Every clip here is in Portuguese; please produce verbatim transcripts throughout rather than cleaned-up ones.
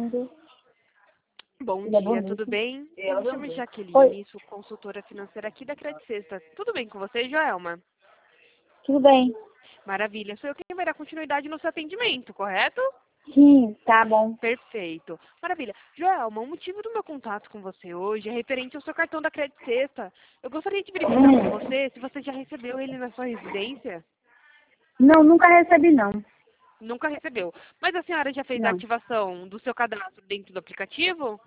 lindo. Bom Ele é dia, bonito. tudo bem? Eu me chamo Jaqueline, Oi. sou consultora financeira aqui da Credit Sexta. Tudo bem com você, Joelma? Tudo bem? Maravilha. Sou eu quem vai dar continuidade no seu atendimento, correto? Sim, tá bom. Perfeito. Maravilha. Joelma, o motivo do meu contato com você hoje é referente ao seu cartão da Credit Sexta. Eu gostaria de verificar com você se você já recebeu ele na sua residência. Não, nunca recebi, não. Nunca recebeu. Mas a senhora já fez a Não. ativação do seu cadastro dentro do aplicativo?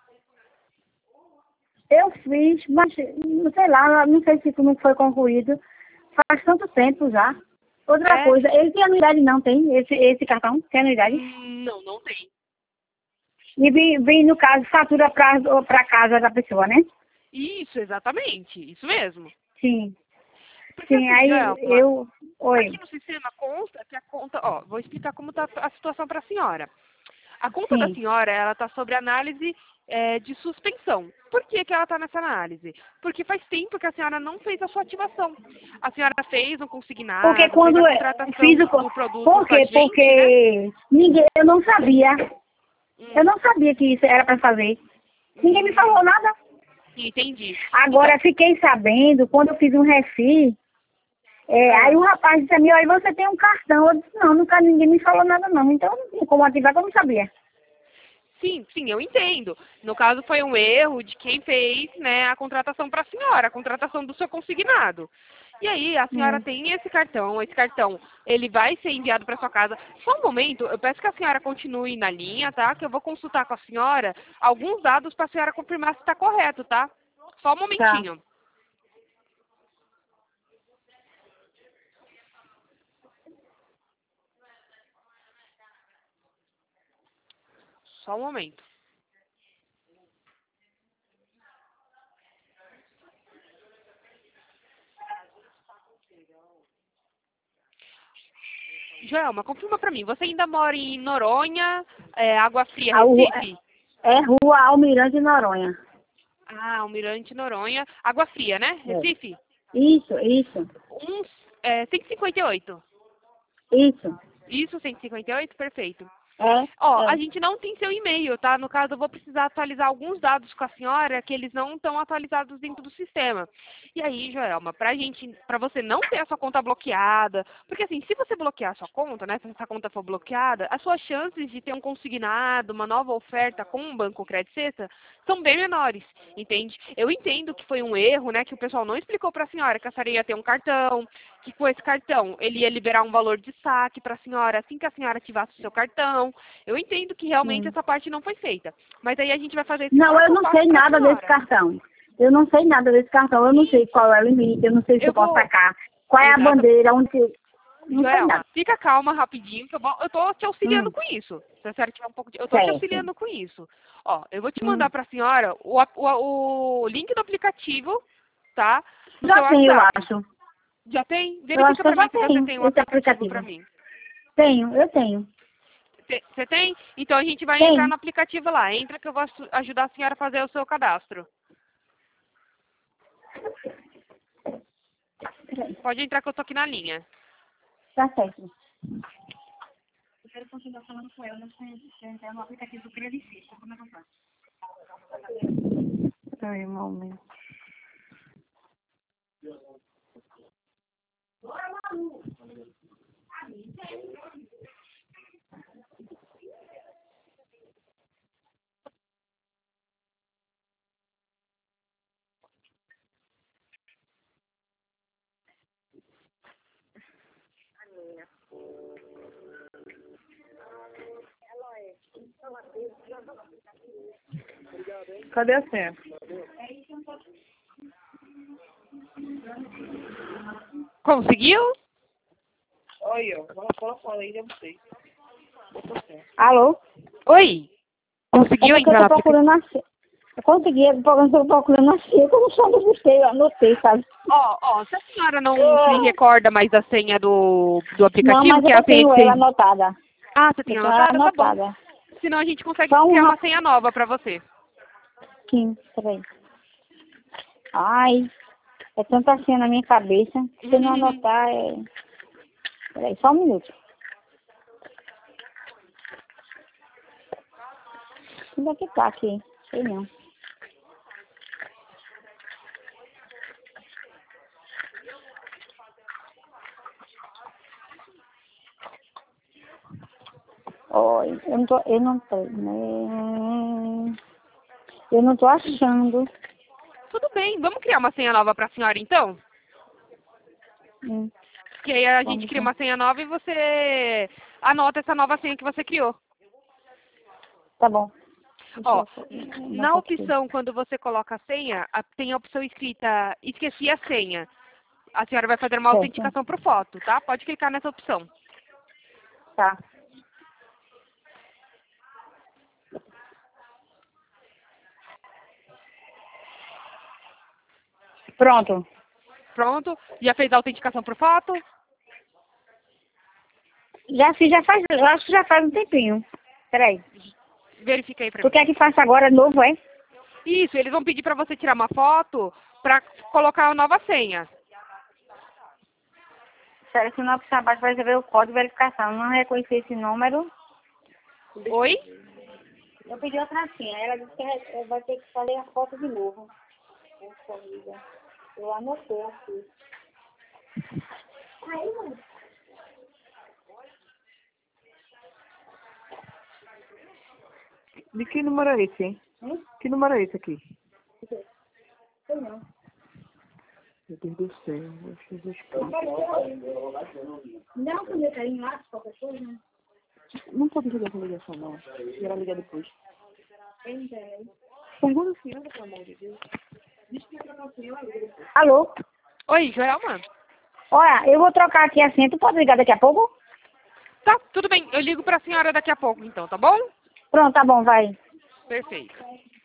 Eu fiz, mas, sei lá, não sei se como foi concluído. Faz tanto tempo já. Outra É? coisa, ele tem anuidade não, tem? Esse, esse cartão tem anuidade? Hum, Não, não tem. E vem, vem no caso, fatura para casa da pessoa, né? Isso, exatamente. Isso mesmo. Sim. Porque Sim, assim, aí Joelma, eu... Oi. aqui no sistema consta que a conta, ó, vou explicar como está a situação para a senhora. A conta da Sim. senhora, ela está sobre análise é, de suspensão. Por que, que ela está nessa análise? Porque faz tempo que a senhora não fez a sua ativação. A senhora fez um Porque consignado, fez a quando eu fiz contratação o... do produto Por com a quê? gente, né? Porque ninguém, eu não sabia. Eu Hum, não sabia que isso era para fazer. Ninguém me hum, falou nada. entendi. Agora, Então, fiquei sabendo, quando eu fiz um refis, é, aí ah, o rapaz disse a mim, olha, você tem um cartão. Eu disse, não, nunca ninguém me falou nada não. Então, não tinha como ativar, que eu não sabia. sim, sim, eu entendo. No caso, foi um erro de quem fez, né, a contratação para a senhora, a contratação do seu consignado. E aí, a senhora Hum. tem esse cartão, esse cartão, ele vai ser enviado para sua casa. Só um momento, eu peço que a senhora continue na linha, tá? Que eu vou consultar com a senhora alguns dados para a senhora confirmar se está correto, tá? Só um Tá. momentinho. Só um momento. Joelma, confirma para mim, você ainda mora em Noronha, é, Água Fria, A, ru- Recife? é Rua Almirante Noronha. Ah, Almirante Noronha. Água Fria, né? É. Recife? Isso, isso, Uns, é, cento e cinquenta e oito. isso. Isso, cento e cinquenta e oito? Perfeito. É, Ó, a é. gente não tem seu e-mail, tá? No caso, eu vou precisar atualizar alguns dados com a senhora que eles não estão atualizados dentro do sistema. E aí, Joelma, pra gente, pra você não ter a sua conta bloqueada, porque assim, se você bloquear a sua conta, né, se essa conta for bloqueada, as suas chances de ter um consignado, uma nova oferta com um banco Credit Sexta são bem menores, entende? Eu entendo que foi um erro, né, que o pessoal não explicou pra senhora que a senhora ia ter um cartão, que com esse cartão ele ia liberar um valor de saque pra senhora assim que a senhora ativasse o seu cartão. Eu entendo que realmente Sim. essa parte não foi feita. Mas aí a gente vai fazer esse Não, eu passo a não passo sei para a nada desse senhora. cartão. Eu não sei nada desse cartão. Eu não sei qual é o limite. Eu não sei se Eu eu posso vou. sacar. Qual é a Exato. bandeira, onde... que- Não sei Joelma, nada. fica calma rapidinho, que eu, vou, eu tô te auxiliando Hum, com isso. Se a senhora tiver um pouco de. Eu tô te certo. auxiliando com isso. Ó, eu vou te mandar Hum. para a senhora o, ap- o, o link do aplicativo, tá? No seu Já tenho, eu WhatsApp. acho. Já tem? Eu acho Verifica que eu para já mim se você tenho tem um esse aplicativo para aplicativo. mim. Tenho, eu tenho. Te- Você tem? Então a gente vai entrar Tenho. no aplicativo lá. Entra que eu vou asu- ajudar a senhora a fazer o seu cadastro. Peraí. Pode entrar que eu tô aqui na linha. Tá certo. Eu quero continuar falando com ela, mas se eu entrar no aplicativo do Credit Sexta, como é que eu faço? Peraí, um momento. Cadê a senha? Conseguiu? Olha, ela fala com ela aí, eu não sei. Alô? Oi. É Conseguiu porque eu entrar no tô aplicativo? procurando a senha. Eu consegui, eu tô procurando a senha, como só não gostei, eu anotei, sabe? Ó, ó, se a senhora não se Ah, recorda mais da senha do, do não, aplicativo, mas que é a eu senha tenho de ela seis. anotada. Ah, você Eu tem tenho ela anotada? Tá bom. anotada. Senão a gente consegue Só um criar uma senha rapidinho. nova pra você. Peraí. Ai, é tanta senha na minha cabeça. Se eu não Uhum. anotar, é... Peraí, só um minuto. Onde é que tá aqui? Sei não. Oi, eu não tô, eu não tô, né? Eu não tô achando. Tudo bem, vamos criar uma senha nova para a senhora então? Hum, Que aí a gente vamos cria lá. uma senha nova e você anota essa nova senha que você criou. Tá bom. Ó, Deixa eu- n- não na tá aqui. opção, quando você coloca a senha, a- tem a opção escrita esqueci a senha. A senhora vai fazer uma Certo. autenticação por foto, tá? Pode clicar nessa opção. Tá. Pronto. Pronto? Já fez a autenticação por foto? Já fiz, já faz, eu acho que já faz um tempinho. Peraí. Verifica aí pra Tu mim. quer que faça agora de novo, é? Isso, eles vão pedir pra você tirar uma foto pra colocar a nova senha. Seleciona a opção abaixo para receber o código de verificação. Não reconheci esse número. Oi? Eu pedi outra senha. Ela disse que é- vai ter que fazer a foto de novo. Poxa vida. Eu anotei aqui. Aí, mano. De que número é esse, hein? Hum? Que número é esse aqui? Sei não. Meu Deus do céu. Meu Jesus Eu Cristo. quero ver. Não, quando eu caí lá, qualquer coisa, né? Não pode jogar essa ligação, não. Quero ligar depois. Eu não tenho. Pergunta a senhora, pelo amor de Deus. Alô? Oi, Joelma? Olha, eu vou trocar aqui a senha. Tu pode ligar daqui a pouco? Tá, tudo bem. Eu ligo pra senhora daqui a pouco então, tá bom? Pronto, tá bom, vai. Perfeito.